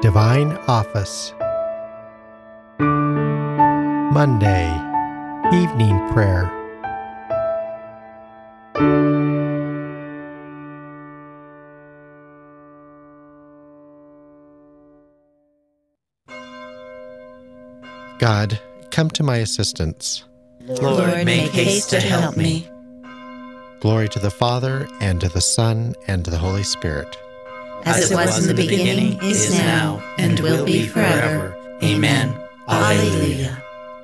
Divine Office. Monday, Evening Prayer. God, come to my assistance. Lord, make haste to help me. Glory to the Father, and to the Son, and to the Holy Spirit. As it was in the beginning, is now, and will be forever. Amen. Alleluia.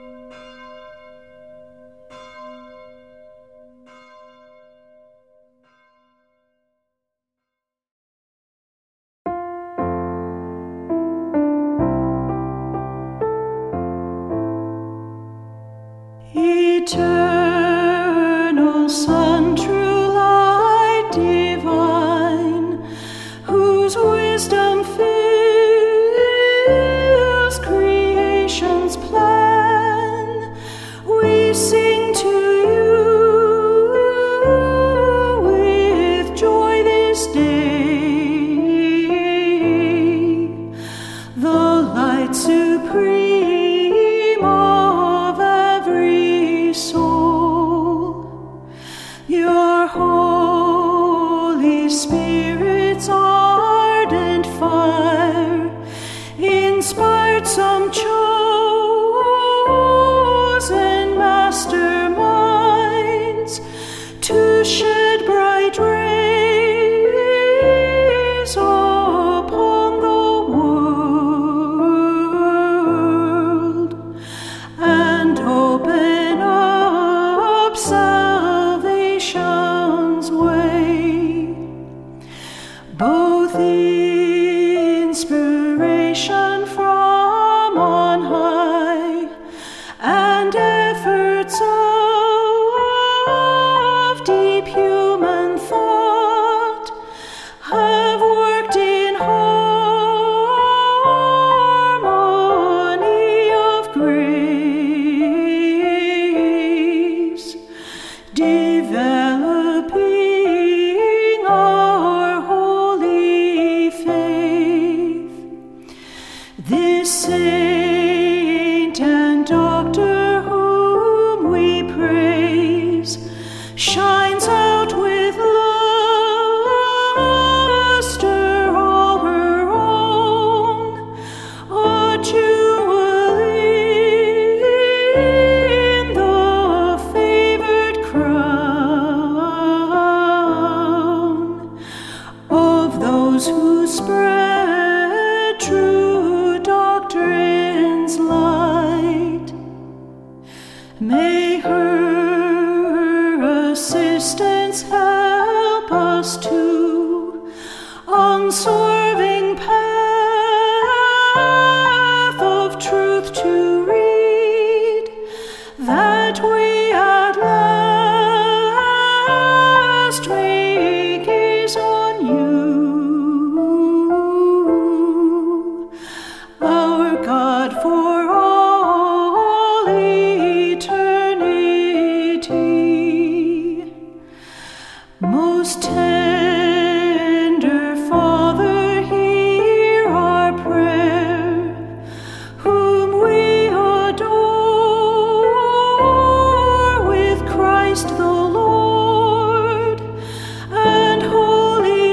Eternal Son, true light divine, whose wisdom fills creation's plan, we sing to you with joy this day, the light supreme of every soul. Your Holy Spirit's ardent fire inspired some chosen masterminds to shed bright rays upon the world and open up salvation's way. Both inspiration from on high and efforts of deep human thought have worked in harmony of grace, developing our holy faith. This saint and doctor whom we praise shines out with luster all her own, a jewel in the favored crown of those who spread true doctrine's light. May her assistance help us to unswerving path of truth to read, that we at last may gaze on you, our God, for all eternity. Most tender Father, hear our prayer, whom we adore with Christ the Lord, and Holy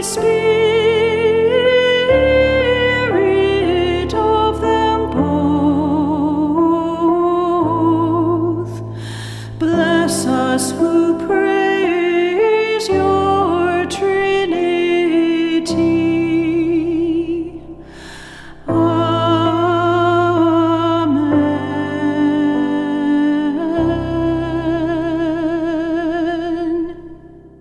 Spirit of them both. Bless us who praise your Trinity. Amen.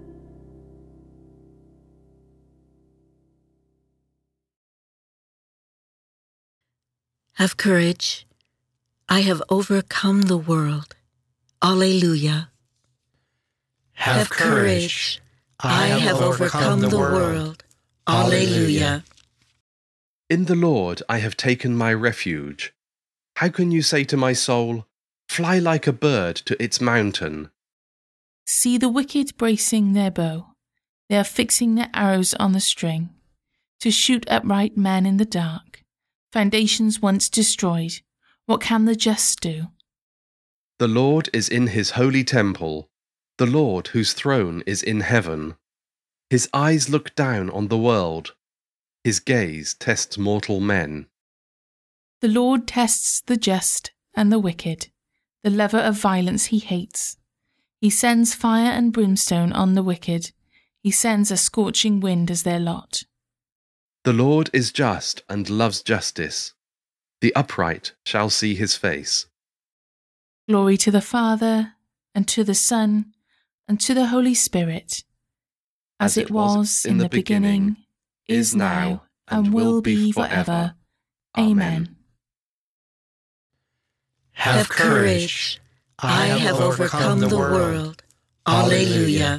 Have courage. I have overcome the world. Alleluia. Have courage. I have overcome the world. Alleluia. In the Lord I have taken my refuge. How can you say to my soul, fly like a bird to its mountain? See the wicked bracing their bow. They are fixing their arrows on the string, to shoot upright men in the dark. foundations once destroyed. What can the just do? The Lord is in his holy temple, the Lord whose throne is in heaven. His eyes look down on the world. His gaze tests mortal men. The Lord tests the just and the wicked. The lover of violence he hates. He sends fire and brimstone on the wicked. He sends a scorching wind as their lot. The Lord is just and loves justice. The upright shall see his face. Glory to the Father, and to the Son, and to the Holy Spirit, as it was in the beginning, is now, and will be forever. Amen. Have courage. I have overcome the world. Alleluia.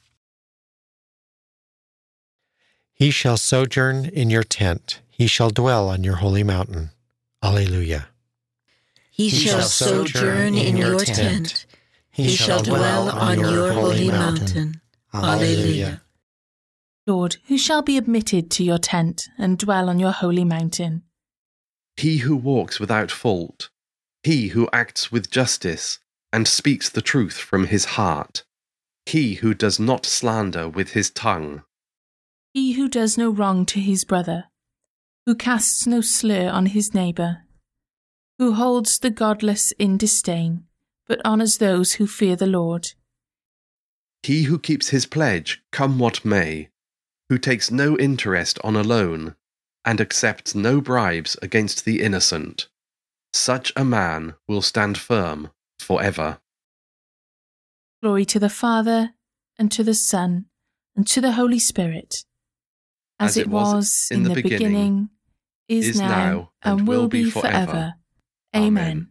He shall sojourn in your tent. He shall dwell on your holy mountain. Alleluia. He shall sojourn in your tent. He shall dwell on your holy mountain. Alleluia. Lord, who shall be admitted to your tent and dwell on your holy mountain? He who walks without fault, he who acts with justice and speaks the truth from his heart, he who does not slander with his tongue. He who does no wrong to his brother, who casts no slur on his neighbour, who holds the godless in disdain, but honours those who fear the Lord. He who keeps his pledge, come what may, who takes no interest on a loan, and accepts no bribes against the innocent. Such a man will stand firm forever. Glory to the Father, and to the Son, and to the Holy Spirit, as it was in the beginning, is now, and will be forever. Amen.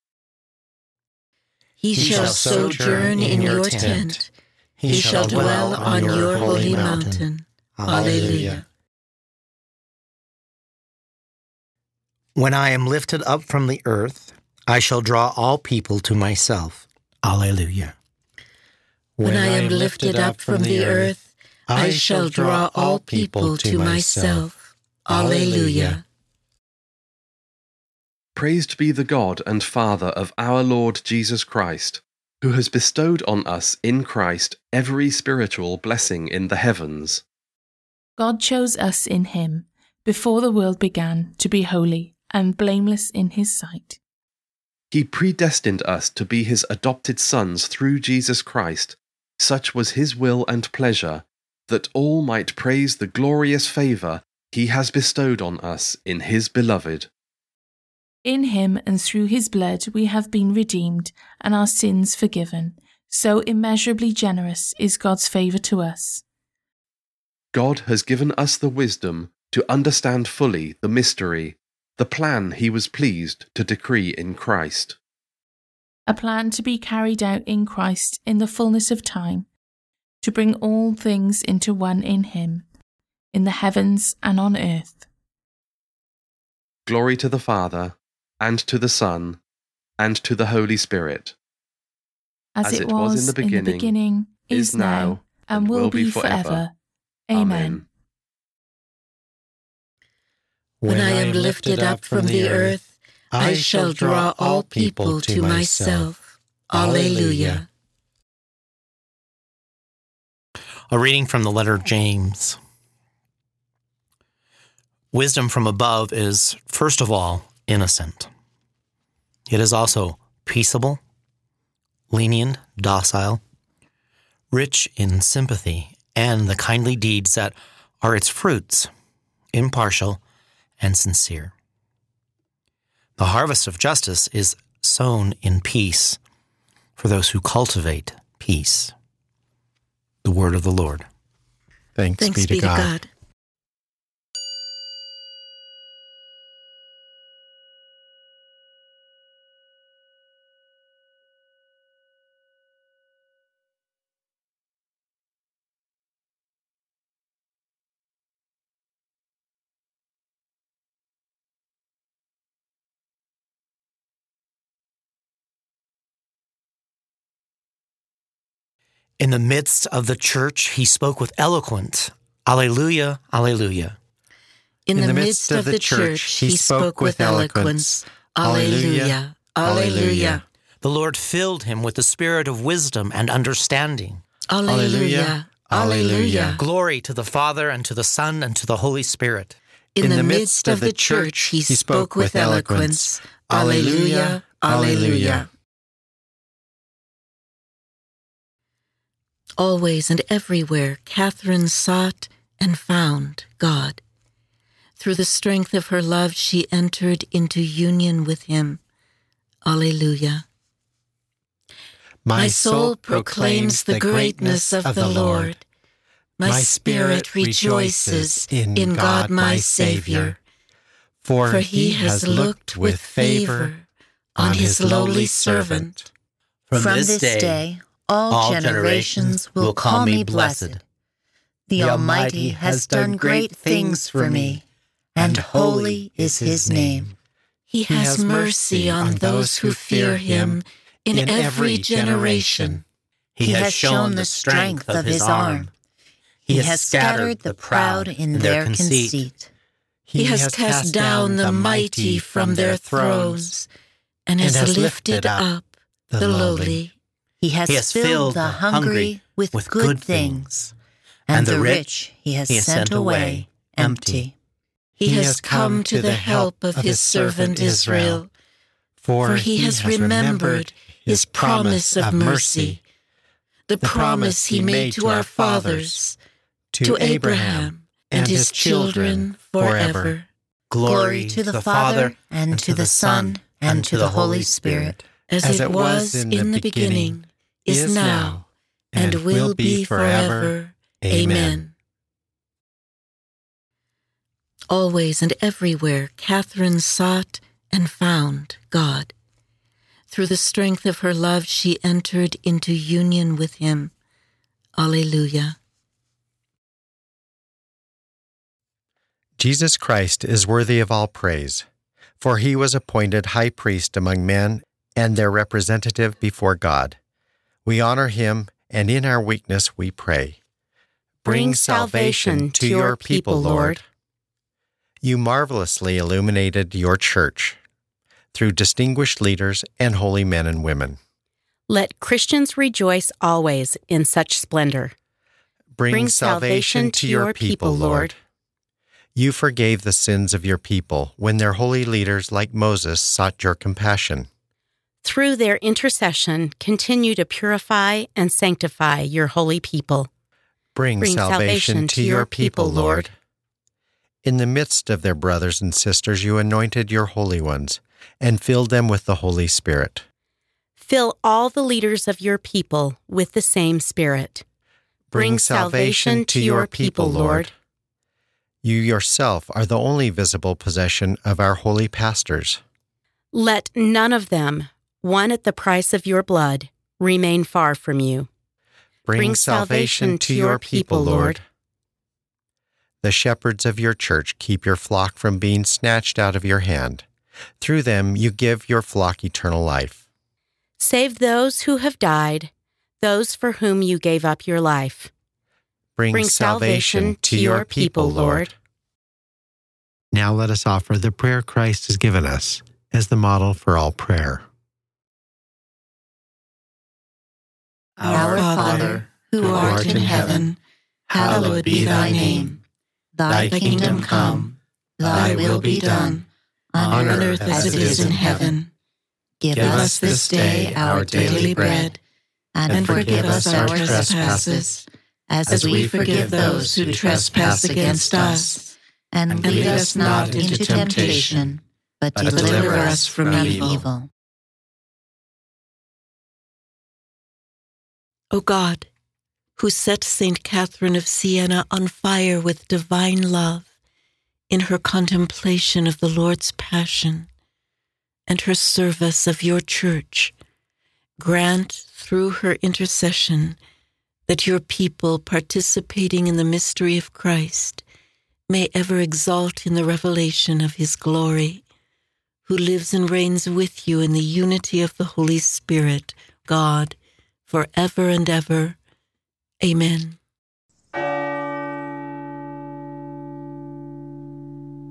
He shall sojourn in your tent. He shall dwell on your holy mountain. Alleluia. When I am lifted up from the earth, I shall draw all people to myself. Alleluia. When I am lifted up from the earth, I shall draw all people to myself. Alleluia. Praised be the God and Father of our Lord Jesus Christ, who has bestowed on us in Christ every spiritual blessing in the heavens. God chose us in him, before the world began, to be holy and blameless in his sight. He predestined us to be his adopted sons through Jesus Christ. Such was his will and pleasure, that all might praise the glorious favour he has bestowed on us in his beloved. In him and through his blood we have been redeemed and our sins forgiven. So immeasurably generous is God's favour to us. God has given us the wisdom to understand fully the mystery, the plan he was pleased to decree in Christ. A plan to be carried out in Christ in the fullness of time, to bring all things into one in him, in the heavens and on earth. Glory to the Father, and to the Son, and to the Holy Spirit. As it was in the beginning, is now, and will be forever. Amen. When I am lifted up from the earth, I shall draw all people to myself. Alleluia. A reading from the letter of James. Wisdom from above is, first of all, innocent. It is also peaceable, lenient, docile, rich in sympathy and the kindly deeds that are its fruits, impartial and sincere. The harvest of justice is sown in peace for those who cultivate peace. The word of the Lord. Thanks be to God. In the midst of the church, he spoke with eloquent, Alleluia, Alleluia. In the midst of the church, he spoke with eloquence. Alleluia, alleluia. The Lord filled him with the spirit of wisdom and understanding. Alleluia, alleluia. Glory to the Father, and to the Son, and to the Holy Spirit. In the midst of the church, he spoke with eloquence. Alleluia, alleluia. Always and everywhere, Catherine sought and found God. Through the strength of her love, she entered into union with him. Alleluia. My soul proclaims the greatness of the Lord. My spirit rejoices in God my Savior, for he has looked with favor on his lowly servant. From this day, all generations will call me blessed. The Almighty has done great things for me, and holy is his name. He has mercy on those who fear him in every generation. He has shown the strength of his arm. He has scattered the proud in their conceit. He has cast down the mighty from their thrones and has lifted up the lowly. He has filled the hungry with good things, and the rich he has sent away empty. He has come to the help of his servant Israel, for he has remembered his promise of mercy, the promise he made to our fathers, to Abraham and his children forever. Glory to the Father, and to the Son, and to the Holy Spirit, as it was in the beginning, is now, and will be forever. Amen. Always and everywhere, Catherine sought and found God. Through the strength of her love, she entered into union with him. Alleluia. Jesus Christ is worthy of all praise, for he was appointed high priest among men and their representative before God. We honor him, and in our weakness we pray. Bring salvation to your people, Lord. You marvelously illuminated your church through distinguished leaders and holy men and women. Let Christians rejoice always in such splendor. Bring salvation to your people, Lord. You forgave the sins of your people when their holy leaders like Moses sought your compassion. Through their intercession, continue to purify and sanctify your holy people. Bring salvation to your people, Lord. In the midst of their brothers and sisters, you anointed your holy ones and filled them with the Holy Spirit. Fill all the leaders of your people with the same Spirit. Bring salvation to your people, Lord. You yourself are the only visible possession of our holy pastors. Let none of them, won at the price of your blood, remain far from you. Bring salvation to your people, Lord. The shepherds of your church keep your flock from being snatched out of your hand. Through them you give your flock eternal life. Save those who have died, those for whom you gave up your life. Bring salvation to your people, Lord. Now let us offer the prayer Christ has given us as the model for all prayer. Our Father, who art in heaven, hallowed be thy name. Thy kingdom come, thy will be done, on earth as it is in heaven. Give us this day our daily bread, and forgive us our trespasses, as we forgive those who trespass against us. And lead us not into temptation, but deliver us from evil. O God, who set Saint Catherine of Siena on fire with divine love in her contemplation of the Lord's Passion and her service of your Church, grant through her intercession that your people participating in the mystery of Christ may ever exalt in the revelation of his glory, who lives and reigns with you in the unity of the Holy Spirit, God, forever and ever. Amen.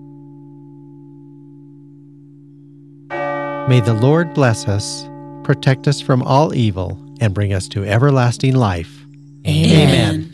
May the Lord bless us, protect us from all evil, and bring us to everlasting life. Amen.